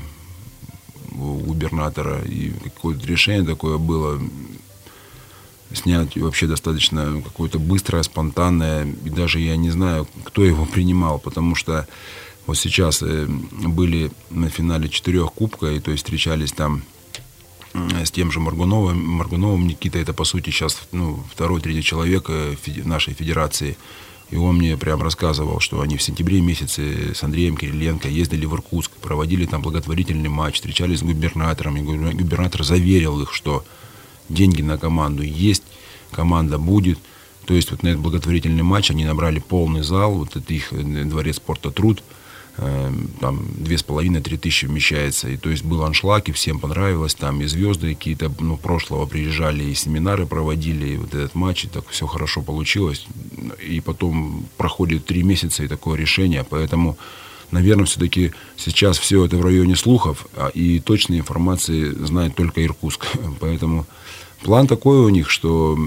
у губернатора. И какое-то решение такое было снять вообще достаточно какое-то быстрое, спонтанное, и даже я не знаю, кто его принимал, потому что вот сейчас были на финале четырех кубка, и то есть встречались там с тем же Моргуновым. Моргуновым Никита, это по сути сейчас ну, второй, третий человек нашей федерации, и он мне прям рассказывал, что они в сентябре месяце с Андреем Кириленко ездили в Иркутск, проводили там благотворительный матч, встречались с губернатором, и губернатор заверил их, что деньги на команду есть, команда будет. То есть вот на этот благотворительный матч они набрали полный зал, вот это их дворец спорта «Труд», э, там две с половиной, три тысячи вмещается. И то есть был аншлаг, и всем понравилось, там и звезды какие-то ну, прошлого приезжали, и семинары проводили, и вот этот матч, и так все хорошо получилось. И потом проходит три месяца, и такое решение, поэтому, наверное, все-таки сейчас все это в районе слухов, и точной информации знает только Иркутск. Поэтому План такой у них, что,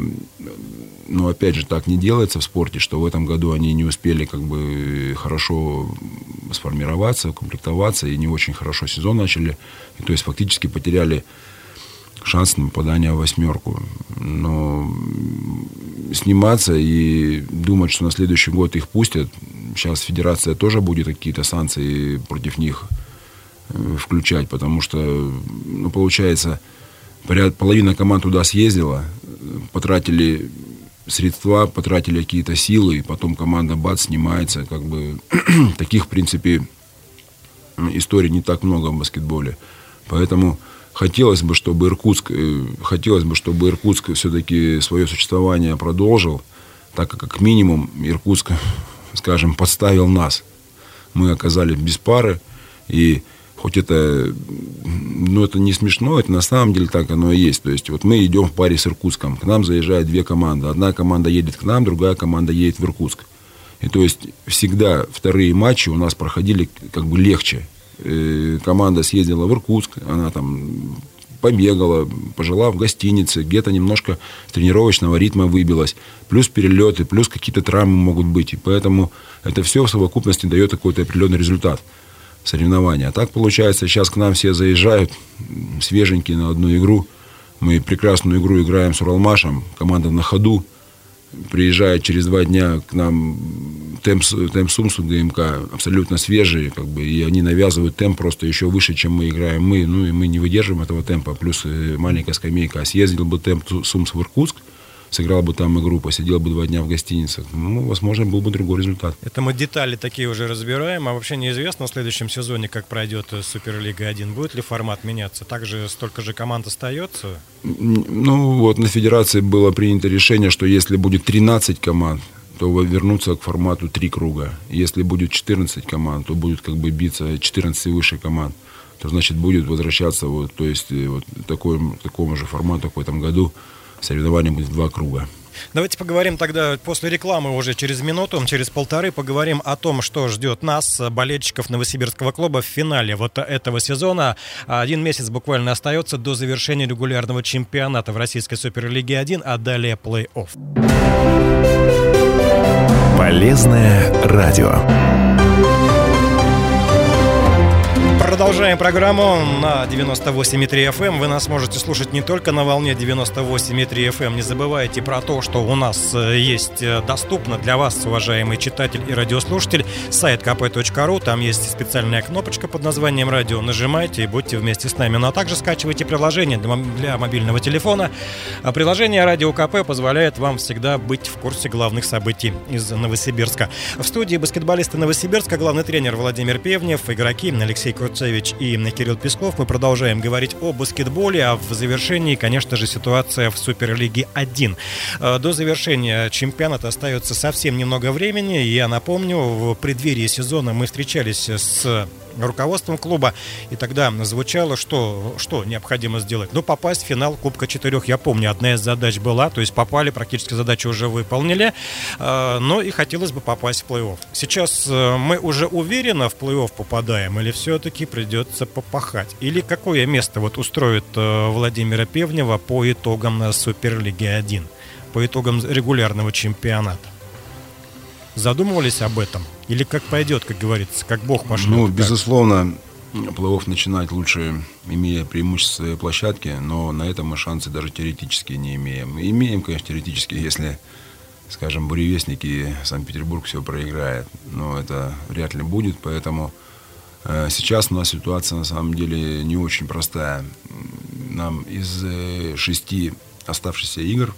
ну, опять же, так не делается в спорте, что в этом году они не успели как бы хорошо сформироваться, комплектоваться, и не очень хорошо сезон начали. И, то есть фактически потеряли шанс на попадание в восьмерку. Но сниматься и думать, что на следующий год их пустят, сейчас федерация тоже будет какие-то санкции против них включать, потому что, ну, получается, половина команд туда съездила, потратили средства, потратили какие-то силы, и потом команда бац, снимается. Как бы таких, в принципе, историй не так много в баскетболе. Поэтому хотелось бы, чтобы Иркутск, хотелось бы, чтобы Иркутск все-таки свое существование продолжил, так как, как минимум, Иркутск, скажем, подставил нас. Мы оказались без пары, и хоть это, ну, это не смешно, это на самом деле так оно и есть. То есть вот мы идем в паре с Иркутском, к нам заезжают две команды. Одна команда едет к нам, другая команда едет в Иркутск. И то есть всегда вторые матчи у нас проходили как бы легче. И команда съездила в Иркутск, она там побегала, пожила в гостинице, где-то немножко с тренировочного ритма выбилась. Плюс перелеты, плюс какие-то травмы могут быть. И поэтому это все в совокупности дает какой-то определенный результат соревнования. А так получается, сейчас к нам все заезжают свеженькие на одну игру. Мы прекрасную игру играем с Уралмашем, команда на ходу. Приезжает через два дня к нам темп, темп Сумсу ГМК, абсолютно свежие, как бы, и они навязывают темп просто еще выше, чем мы играем мы. Ну и мы не выдерживаем этого темпа. Плюс маленькая скамейка. А съездил бы темп Сумс в Иркутск, сыграл бы там игру, посидел бы два дня в гостиницах, ну, возможно, был бы другой результат. Это мы детали такие уже разбираем, а вообще неизвестно в следующем сезоне, как пройдет Суперлига один. Будет ли формат меняться? Также столько же команд остается? Ну, вот на федерации было принято решение, что если будет тринадцать команд, то вернуться к формату три круга. Если будет четырнадцать команд, то будет как бы биться четырнадцать и выше команд. То, значит, будет возвращаться вот, то есть, вот такой, такому же формату, как в этом году. Соревнования будет в два круга. Давайте поговорим тогда после рекламы уже через минуту, через полторы, поговорим о том, что ждет нас, болельщиков Новосибирского клуба, в финале вот этого сезона. Один месяц буквально остается до завершения регулярного чемпионата в российской Суперлиге один, а далее плей-офф. Полезное радио. Продолжаем программу на девяносто восемь и три эф эм. Вы нас можете слушать не только на волне девяносто восемь и три эф эм. Не забывайте про то, что у нас есть доступно для вас, уважаемый читатель и радиослушатель, сайт ка пэ точка ру. Там есть специальная кнопочка под названием «Радио». Нажимайте и будьте вместе с нами. Ну а также скачивайте приложение для мобильного телефона. Приложение «Радио КП» позволяет вам всегда быть в курсе главных событий из Новосибирска. В студии баскетболисты Новосибирска, главный тренер Владимир Певнев, игроки Алексей Круцевич и Кирилл Песков. Мы продолжаем говорить о баскетболе, а в завершении, конечно же, ситуация в Суперлиге один. До завершения чемпионата остается совсем немного времени. Я напомню, в преддверии сезона мы встречались с руководством клуба, и тогда звучало, что, что необходимо сделать. Ну, попасть в финал Кубка Четырех. Я помню, одна из задач была, то есть попали, практически задачу уже выполнили, но и хотелось бы попасть в плей-офф. Сейчас мы уже уверенно в плей-офф попадаем, или все-таки придется попахать? Или какое место вот устроит Владимира Певнева по итогам Суперлиги один, по итогам регулярного чемпионата? Задумывались об этом? Или как пойдет, как говорится, как Бог пошлет? Ну, безусловно, плей-офф начинать лучше, имея преимущество своей площадки, но на это мы шансы даже теоретически не имеем. Мы имеем, конечно, теоретически, если, скажем, буревестники Санкт-Петербург все проиграет, но это вряд ли будет, поэтому э, сейчас у нас ситуация на самом деле не очень простая. Нам из э, шести оставшихся игр,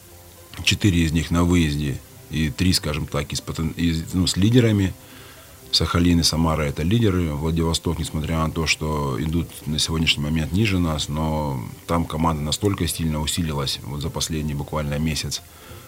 четыре из них на выезде, и три, скажем так, из, из, ну, с лидерами. Сахалин и Самара — это лидеры. Владивосток, несмотря на то, что идут на сегодняшний момент ниже нас, но там команда настолько сильно усилилась вот за последний буквально месяц,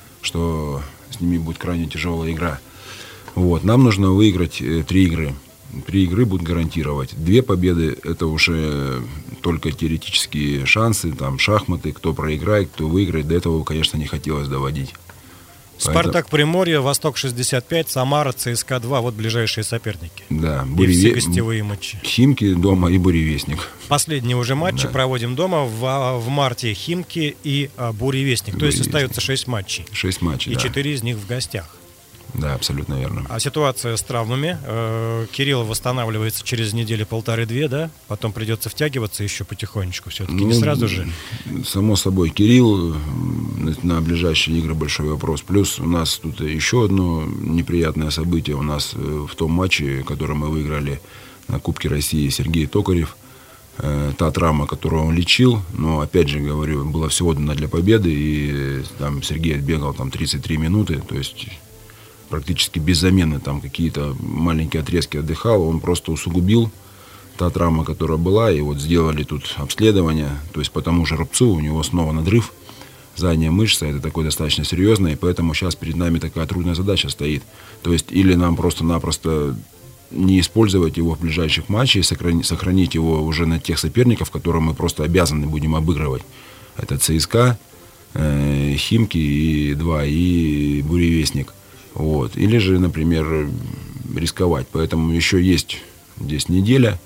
что с ними будет крайне тяжелая игра. Вот. Нам нужно выиграть э, три игры. Три игры будут гарантировать. Две победы — это уже только теоретические шансы, там шахматы, кто проиграет, кто выиграет. До этого, конечно, не хотелось доводить. Спартак Приморье, Восток шестьдесят пять, Самара, ЦСКА два, вот ближайшие соперники. Да, и все гостевые матчи. Химки дома и Буревестник. Последние уже матчи да. проводим дома. В, в марте Химки и а, Буревестник. То есть остается шесть матчей. шесть матчей, и да. четыре из них в гостях. Да, абсолютно верно. А ситуация с травмами? Э, Кирилл восстанавливается через неделю полторы-две, да? Потом придется втягиваться еще потихонечку все-таки, ну, не сразу же. Само собой, Кирилл на ближайшие игры большой вопрос. Плюс у нас тут еще одно неприятное событие. У нас в том матче, который мы выиграли на Кубке России, Сергей Токарев, э, та травма, которую он лечил, но, опять же, говорю, была всего дана для победы, и там Сергей отбегал там тридцать три минуты, то есть практически без замены, там какие-то маленькие отрезки отдыхал, он просто усугубил та травма, которая была, и вот сделали тут обследование, то есть по тому же рубцу у него снова надрыв, задняя мышца, это такое достаточно серьезно, и поэтому сейчас перед нами такая трудная задача стоит, то есть или нам просто-напросто не использовать его в ближайших матчах, сохранить, сохранить его уже на тех соперников, которые мы просто обязаны будем обыгрывать, это ЦСКА, э, Химки и два, и Буревестник. Вот. Или же, например, рисковать. Поэтому еще есть здесь неделя.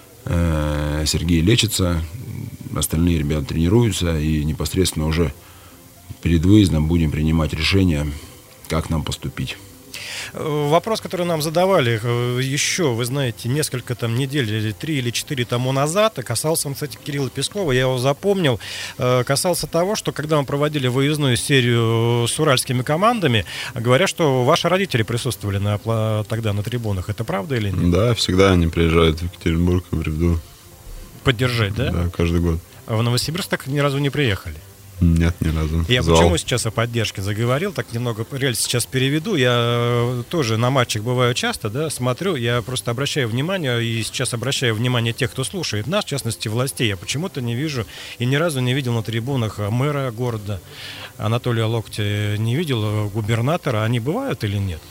Сергей лечится, остальные ребята тренируются, и непосредственно уже перед выездом будем принимать решение, как нам поступить. Вопрос, который нам задавали еще, вы знаете, несколько там недель, или три или четыре тому назад, касался он, кстати, Кирилла Пескова, я его запомнил, касался того, что когда мы проводили выездную серию с уральскими командами, говорят, что ваши родители присутствовали на, тогда на трибунах. Это правда или нет? Да, всегда они приезжают в Екатеринбург и в Ревду. Поддержать, да? Да, каждый год. А в Новосибирск так ни разу не приехали? Нет, ни разу. Я Звал. Почему сейчас о поддержке заговорил, так немного рельс сейчас переведу. Я тоже на матчах бываю часто, да, смотрю, я просто обращаю внимание, и сейчас обращаю внимание тех, кто слушает нас, в частности, властей. Я почему-то не вижу и ни разу не видел на трибунах мэра города Анатолия Локтя, не видел губернатора. Они бывают или нет?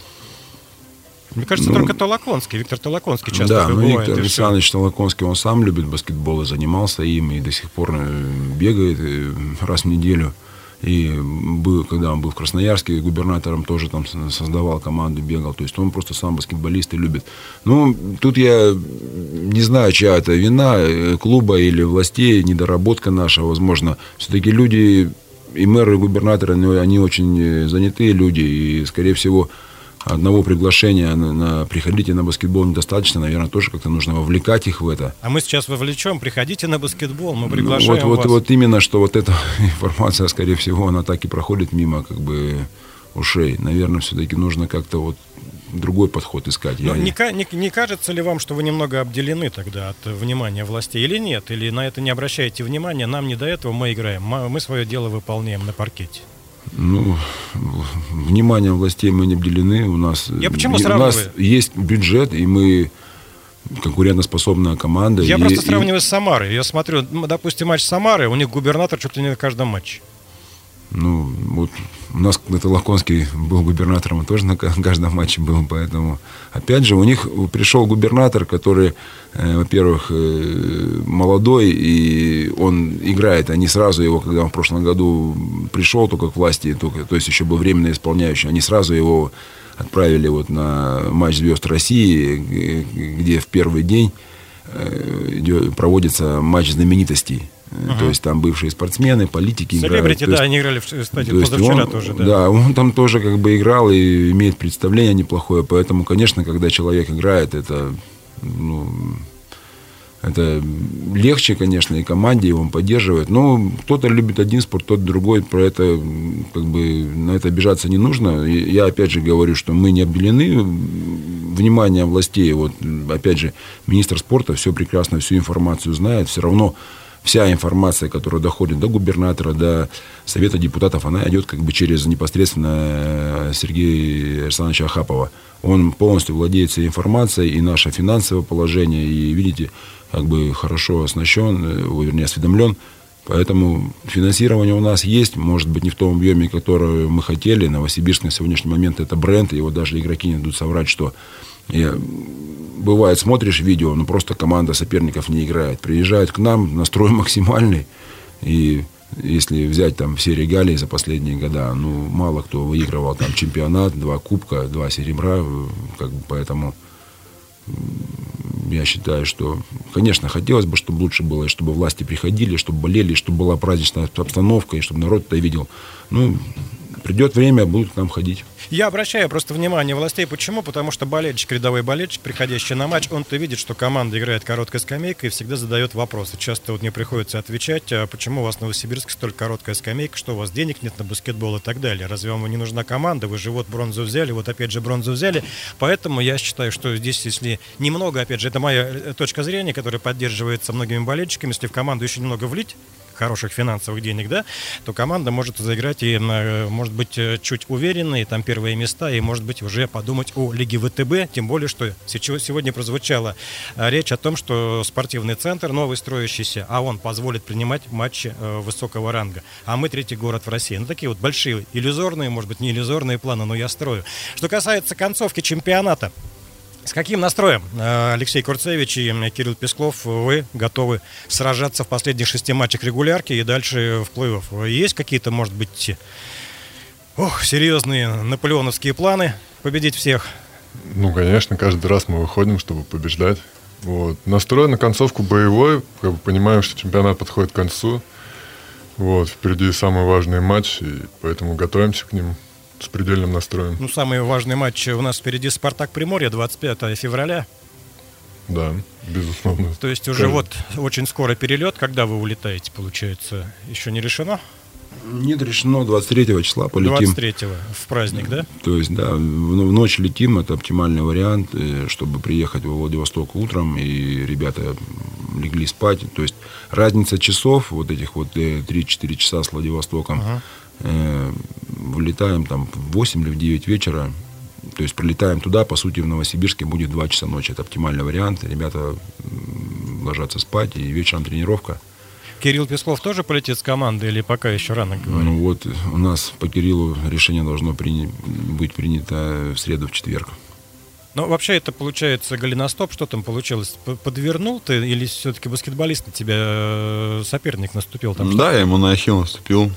Мне кажется, ну, только Толоконский, Виктор Толоконский часто да, бывает. Да, Виктор Александрович Толоконский, он сам любит баскетбол и занимался им, и до сих пор бегает раз в неделю. И был, когда он был в Красноярске, губернатором тоже там создавал команду, бегал. То есть он просто сам баскетболист и любит. Ну, тут я не знаю, чья это вина, клуба или властей, недоработка наша, возможно. Все-таки люди, и мэры, и губернаторы, они очень занятые люди, и, скорее всего, одного приглашения на, на приходите на баскетбол недостаточно, наверное, тоже как-то нужно вовлекать их в это. А мы сейчас вовлечем, приходите на баскетбол, мы приглашаем ну, вот, вас. Вот, вот именно, что вот эта информация, скорее всего, она так и проходит мимо как бы ушей. Наверное, все-таки нужно как-то вот другой подход искать. Ну, Я... не, не, не кажется ли вам, что вы немного обделены тогда от внимания властей или нет? Или на это не обращаете внимания, нам не до этого, мы играем, мы свое дело выполняем на паркете? Ну, вниманием властей мы не обделены. У нас, Я почему у сравниваю? нас есть бюджет, и мы конкурентоспособная команда. Я и, просто сравниваю и... с Самарой. Я смотрю, допустим, матч Самары, у них губернатор чуть ли не на каждом матче. Ну, вот у нас когда-то Лаконский был губернатором, он тоже на каждом матче был, поэтому, опять же, у них пришел губернатор, который, э, во-первых, э, молодой, и он играет, они сразу его, когда он в прошлом году пришел только к власти, только, то есть еще был временно исполняющий, они сразу его отправили вот на матч звезд России, где в первый день э, проводится матч знаменитостей. Uh-huh. То есть там бывшие спортсмены, политики играют. Селебрити, да, они играли, кстати, то позавчера он, тоже. Да. да, он там тоже как бы играл и имеет представление неплохое. Поэтому, конечно, когда человек играет, это, ну, это легче, конечно, и команде его поддерживает. Но кто-то любит один спорт, тот другой. Про это, как бы, на это обижаться не нужно. И я опять же говорю, что мы не обделены вниманием властей. Вот, опять же, министр спорта все прекрасно, всю информацию знает. Все равно вся информация, которая доходит до губернатора, до Совета депутатов, она идет как бы через непосредственно Сергея Александровича Ахапова. Он полностью владеет всей информацией, и наше финансовое положение, и, видите, как бы хорошо оснащен, вернее, осведомлен. Поэтому финансирование у нас есть, может быть, не в том объеме, который мы хотели. Новосибирск на сегодняшний момент это бренд, его даже игроки не дадут соврать, что... Я, бывает, смотришь видео, но просто команда соперников не играет. Приезжают к нам, настрой максимальный. И Если взять там все регалии за последние года, ну, мало кто выигрывал там чемпионат, два кубка, два серебра, как бы, поэтому я считаю, что, конечно, хотелось бы, чтобы лучше было, и чтобы власти приходили, чтобы болели, чтобы была праздничная обстановка, и чтобы народ это видел. Ну, придет время, будут к нам ходить. Я обращаю просто внимание властей. Почему? Потому что болельщик, рядовой болельщик, приходящий на матч, он-то видит, что команда играет короткой скамейкой и всегда задает вопросы. Часто вот мне приходится отвечать, а почему у вас в Новосибирске столь короткая скамейка, что у вас денег нет на баскетбол и так далее. Разве вам не нужна команда? Вы же вот бронзу взяли, вот опять же бронзу взяли. Поэтому я считаю, что здесь, если немного, опять же, это моя точка зрения, которая поддерживается многими болельщиками, если в команду еще немного влить хороших финансовых денег, да, то команда может заиграть и, может быть, чуть уверенные, там первые места, и, может быть, уже подумать о Лиге ВТБ, тем более, что сегодня прозвучала речь о том, что спортивный центр новый строящийся, а он позволит принимать матчи высокого ранга. А мы третий город в России. Ну, такие вот большие, иллюзорные, может быть, не иллюзорные планы, но я строю. Что касается концовки чемпионата, с каким настроем, Алексей Курцевич и Кирилл Песклов, вы готовы сражаться в последних шести матчах регулярки и дальше в плей-офф? Есть какие-то, может быть, ох, серьезные наполеоновские планы победить всех? Ну, конечно, каждый раз мы выходим, чтобы побеждать. Вот. Настрой на концовку боевой, как бы понимаем, что чемпионат подходит к концу. Вот. Впереди самый важный матч, и поэтому готовимся к ним с предельным настроем. Ну, самый важный матч у нас впереди «Спартак Приморье», двадцать пятого февраля. Да, безусловно. То есть уже вот очень скоро перелет. Когда вы улетаете, получается, еще не решено? Нет, решено, двадцать третьего числа полетим. двадцать третьего, в праздник, да? То есть, да, в ночь летим, это оптимальный вариант, чтобы приехать во Владивосток утром, и ребята легли спать. То есть разница часов, вот этих вот три-четыре часа с Владивостоком, ага. э, вылетаем там в восемь или в девять вечера. То есть прилетаем туда, по сути, в Новосибирске будет два часа ночи. Это оптимальный вариант. Ребята ложатся спать, и вечером тренировка. Кирилл Песклов тоже полетит с командой или пока еще рано говорить? Ну вот у нас по Кириллу решение должно при... быть принято в среду, в четверг. Ну, вообще это получается голеностоп. Что там получилось? Подвернул ты или все-таки баскетболист на тебя соперник наступил? Там, да, я ему на ахилл наступил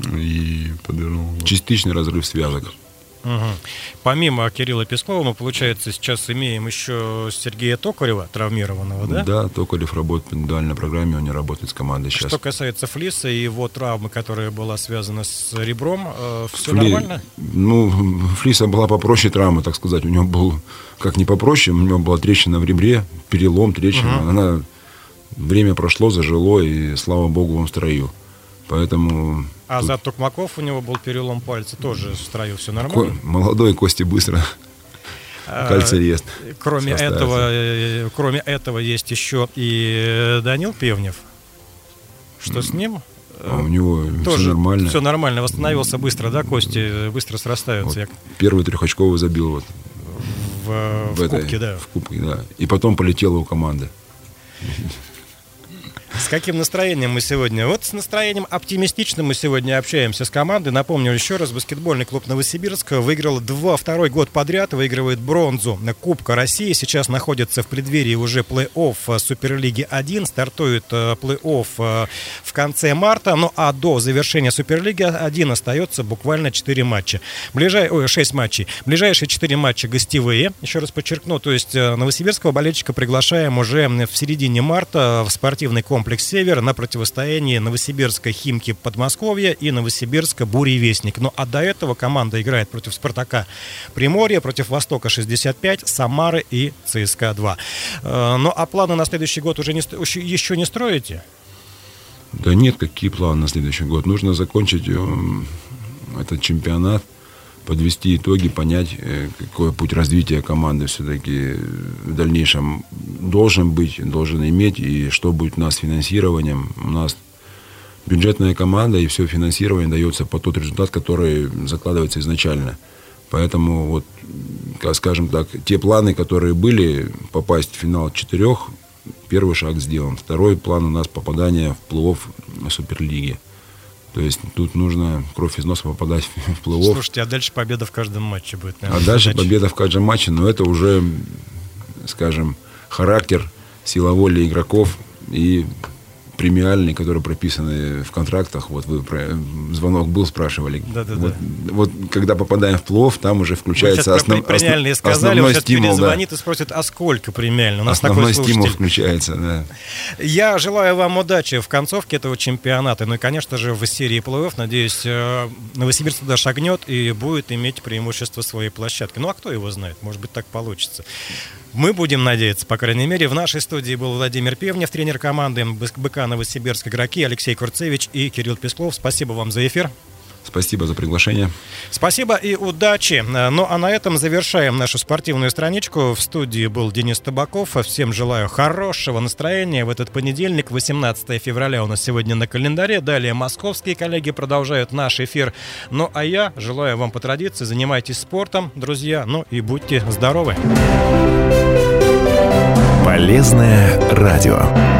и подвернул. Частичный разрыв связок. Угу. Помимо Кирилла Песклова, мы, получается, сейчас имеем еще Сергея Токарева, травмированного, да? Да, Токарев работает по индивидуальной программе, он не работает с командой сейчас. Что касается Флиса и его травмы, которая была связана с ребром, э, все Фли... нормально? Ну, Флиса была попроще травма, так сказать. У него был, как не попроще, у него была трещина в ребре, перелом, трещина. Угу. Она, время прошло, зажило, и, слава богу, он в строю. Поэтому... А тут... Азат Токмаков, у него был перелом пальца, тоже в строю, все нормально? Ко... Молодой, кости быстро. Кальций рест. Кроме этого, кроме этого есть еще и Данил Певнев. Что с ним? А у него тоже все нормально. Все нормально, восстановился быстро, да, кости быстро срастаются. Вот первый трехочковый забил вот в, в, в этой, кубке, да. В кубке, да. И потом полетело у команды. С каким настроением мы сегодня? Вот с настроением оптимистичным мы сегодня общаемся с командой. Напомню еще раз, баскетбольный клуб Новосибирск выиграл два, второй год подряд, выигрывает бронзу Кубка России. Сейчас находится в преддверии уже плей-офф Суперлиги один. Стартует плей-офф в конце марта. Ну а до завершения Суперлиги один остается буквально четыре матча. Ближай... Ой, шесть матчей. Ближайшие четыре матча гостевые. Еще раз подчеркну, то есть новосибирского болельщика приглашаем уже в середине марта в спортивный комплекс Комплекс «Север» на противостоянии Новосибирска «Химки» Подмосковья и Новосибирска «Буревестник». Ну а до этого команда играет против «Спартака» Приморье, против «Востока» шестьдесят пять, «Самары» и ЦСКА два. Ну а планы на следующий год уже не, еще не строите? Да нет, какие планы на следующий год? Нужно закончить этот чемпионат, подвести итоги, понять, какой путь развития команды все-таки в дальнейшем должен быть, должен иметь, и что будет у нас с финансированием. У нас бюджетная команда, и все финансирование дается по тот результат, который закладывается изначально. Поэтому, вот, скажем так, те планы, которые были, попасть в финал четырех, первый шаг сделан. Второй план у нас попадание в плей-офф Суперлиги. То есть тут нужно кровь из носа попадать в плей-офф. Слушайте, а дальше победа в каждом матче будет, наверное, А дальше задача. победа в каждом матче, но это уже, скажем, характер, сила воли игроков и премиальные, которые прописаны в контрактах. Вот вы про звонок был, спрашивали. Да, да, вот, да. вот когда попадаем в плей-офф, там уже включается основ, премиальные основ, сказали, основной сейчас стимул. перезвонит Да. и спросит, а сколько премиально? У нас основной такой стимул слушатель. включается, да. Я желаю вам удачи в концовке этого чемпионата. Ну и, конечно же, в серии плей-офф, надеюсь, Новосибирск туда шагнет и будет иметь преимущество своей площадки. Ну а кто его знает? Может быть, так получится. Мы будем надеяться, по крайней мере. В нашей студии был Владимир Певнев, тренер команды БК Новосибирск, игроки Алексей Курцевич и Кирилл Песклов. Спасибо вам за эфир. Спасибо за приглашение. Спасибо и удачи. Ну а на этом завершаем нашу спортивную страничку. В студии был Денис Табаков. Всем желаю хорошего настроения в этот понедельник, восемнадцатое февраля у нас сегодня на календаре. Далее московские коллеги продолжают наш эфир. Ну а я желаю вам по традиции, занимайтесь спортом, друзья, ну и будьте здоровы. Полезное радио.